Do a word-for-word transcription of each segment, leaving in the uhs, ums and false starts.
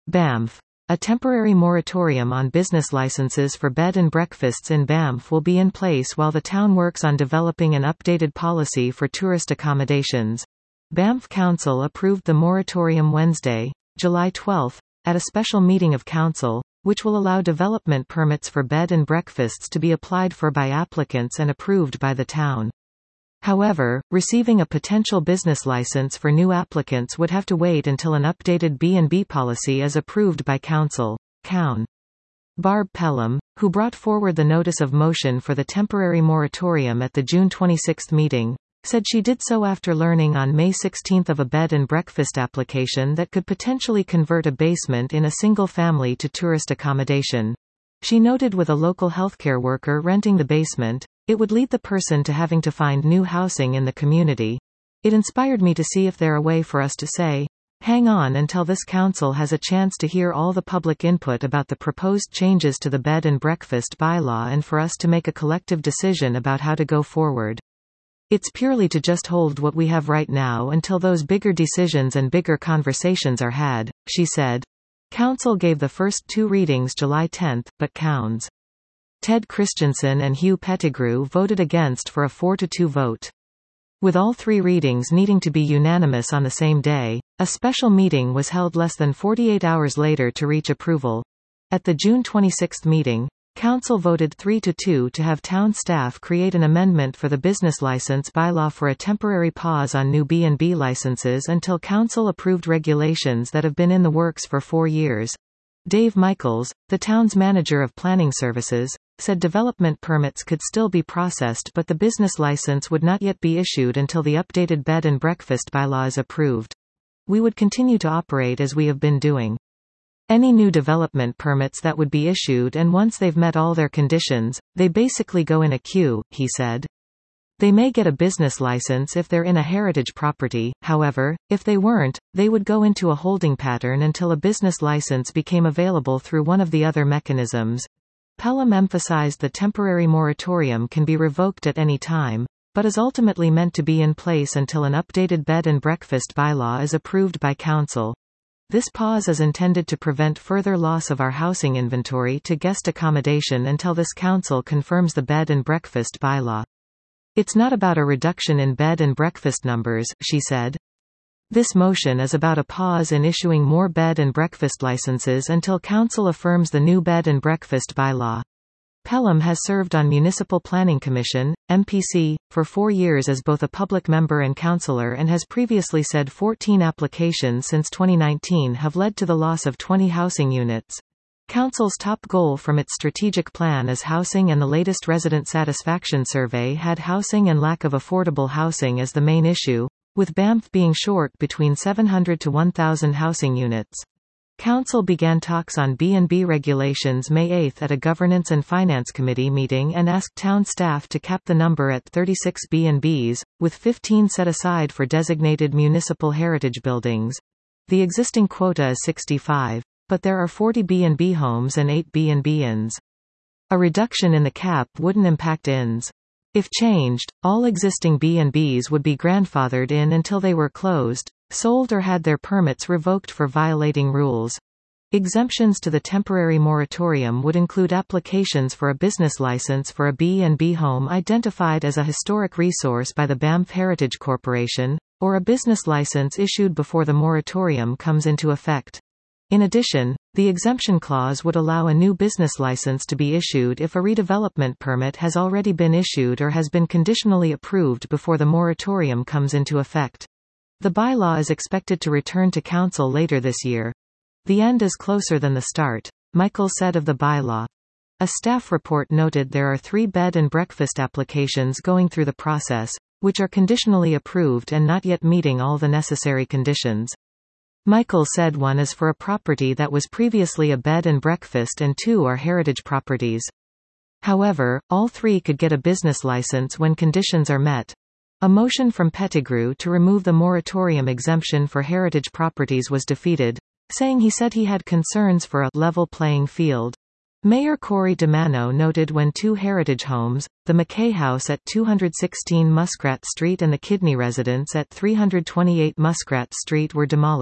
Banff. A temporary moratorium on business licenses for bed and breakfasts in Banff will be in place while the town works on developing an updated policy for tourist accommodations. Banff Council approved the moratorium Wednesday, July twelfth, at a special meeting of council, which will allow development permits for bed and breakfasts to be applied for by applicants and approved by the town. However, receiving a potential business license for new applicants would have to wait until an updated B and B policy is approved by Council. Cown. Barb Pelham, who brought forward the notice of motion for the temporary moratorium at the June twenty-sixth meeting, said she did so after learning on May sixteenth of a bed and breakfast application that could potentially convert a basement in a single family to tourist accommodation. She noted with a local healthcare worker renting the basement, it would lead the person to having to find new housing in the community. It inspired me to see if there a way for us to say, hang on until this council has a chance to hear all the public input about the proposed changes to the bed and breakfast bylaw and for us to make a collective decision about how to go forward. It's purely to just hold what we have right now until those bigger decisions and bigger conversations are had, she said. Council gave the first two readings July tenth, but Cowns. Ted Christensen and Hugh Pettigrew voted against for a four to two vote. With all three readings needing to be unanimous on the same day, a special meeting was held less than forty-eight hours later to reach approval. At the June twenty-sixth meeting, Council voted three to two to have town staff create an amendment for the business license bylaw for a temporary pause on new B and B licenses until Council approved regulations that have been in the works for four years. Dave Michaels, the town's manager of planning services, said development permits could still be processed but the business license would not yet be issued until the updated bed and breakfast bylaw is approved. We would continue to operate as we have been doing. Any new development permits that would be issued, and once they've met all their conditions, they basically go in a queue, he said. They may get a business license if they're in a heritage property, however, if they weren't, they would go into a holding pattern until a business license became available through one of the other mechanisms. Pelham emphasized the temporary moratorium can be revoked at any time, but is ultimately meant to be in place until an updated bed and breakfast bylaw is approved by Council. This pause is intended to prevent further loss of our housing inventory to guest accommodation until this Council confirms the bed and breakfast bylaw. It's not about a reduction in bed and breakfast numbers, she said. This motion is about a pause in issuing more bed and breakfast licenses until Council affirms the new bed and breakfast bylaw. Pelham has served on Municipal Planning Commission, M P C, for four years as both a public member and councillor and has previously said fourteen applications since twenty nineteen have led to the loss of twenty housing units. Council's top goal from its strategic plan is housing, and the latest resident satisfaction survey had housing and lack of affordable housing as the main issue, with Banff being short between seven hundred to one thousand housing units. Council began talks on B and B regulations May eighth at a Governance and Finance Committee meeting and asked town staff to cap the number at thirty-six B and Bs, with fifteen set aside for designated municipal heritage buildings. The existing quota is sixty-five, but there are forty B and B homes and eight B and B inns. A reduction in the cap wouldn't impact inns. If changed, all existing B and Bs would be grandfathered in until they were closed, sold or had their permits revoked for violating rules. Exemptions to the temporary moratorium would include applications for a business license for a B and B home identified as a historic resource by the Banff Heritage Corporation, or a business license issued before the moratorium comes into effect. In addition, the exemption clause would allow a new business license to be issued if a redevelopment permit has already been issued or has been conditionally approved before the moratorium comes into effect. The bylaw is expected to return to Council later this year. The end is closer than the start, Michael said of the bylaw. A staff report noted there are three bed and breakfast applications going through the process, which are conditionally approved and not yet meeting all the necessary conditions. Michael said one is for a property that was previously a bed and breakfast and two are heritage properties. However, all three could get a business license when conditions are met. A motion from Pettigrew to remove the moratorium exemption for heritage properties was defeated, saying he said he had concerns for a level playing field. Mayor Corey DeMano noted when two heritage homes, the McKay House at two hundred sixteen Muskrat Street and the Kidney Residence at three hundred twenty-eight Muskrat Street were demolished,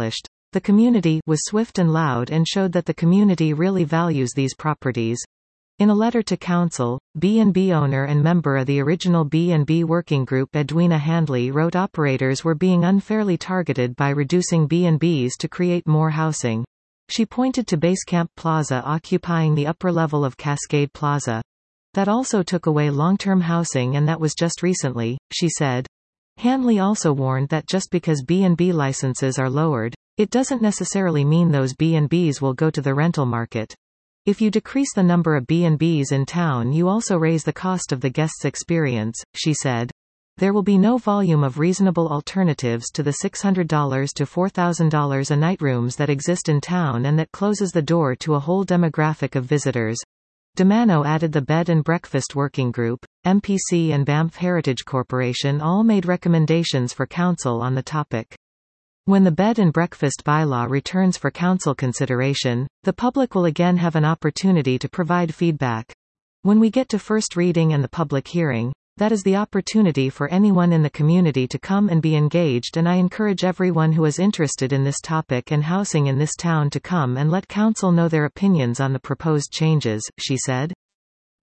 The community was swift and loud and showed that the community really values these properties. In a letter to council, B and B owner and member of the original B and B working group Edwina Handley wrote operators were being unfairly targeted by reducing B and Bs to create more housing. She pointed to Basecamp Plaza occupying the upper level of Cascade Plaza. That also took away long-term housing, and that was just recently, she said. Handley also warned that just because B and B licenses are lowered, it doesn't necessarily mean those B and Bs will go to the rental market. If you decrease the number of B and Bs in town, you also raise the cost of the guest's experience, she said. There will be no volume of reasonable alternatives to the six hundred to four thousand dollars a night rooms that exist in town, and that closes the door to a whole demographic of visitors. DeMano added the Bed and Breakfast Working Group, M P C and Banff Heritage Corporation all made recommendations for council on the topic. When the Bed and Breakfast bylaw returns for council consideration, the public will again have an opportunity to provide feedback. When we get to first reading and the public hearing, that is the opportunity for anyone in the community to come and be engaged, and I encourage everyone who is interested in this topic and housing in this town to come and let council know their opinions on the proposed changes, she said.